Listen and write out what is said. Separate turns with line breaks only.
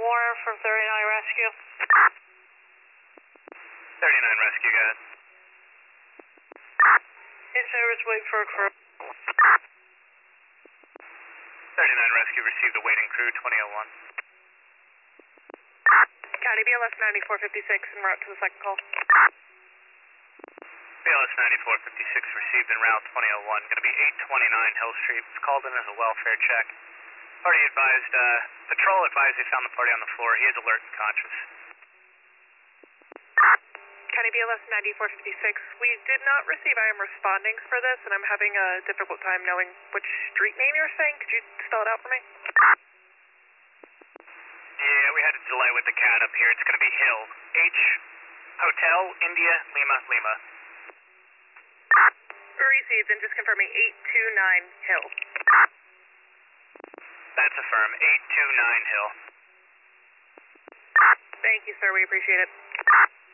Warner from 39 Rescue.
39 Rescue, got it.
In service, wait for a crew.
39 Rescue received a waiting crew, 2001.
County BLS 9456 en route to the second call.
BLS 9456 received en route 2001. Going to be 829 Hill Street. It's called in as a welfare check. Party advised, patrol advised they found the party on the floor. He is alert and conscious.
County BLS 9456. We did not receive I am respondings for this, and I'm having a difficult time knowing which street name you're saying. Could you spell it out for me?
Yeah, we had a delay with the cat up here. It's going to be Hill. H, Hotel, India, Lima, Lima.
Received, and just confirming 829 Hill.
That's affirmed. 829 Hill.
Thank you, sir. We appreciate it.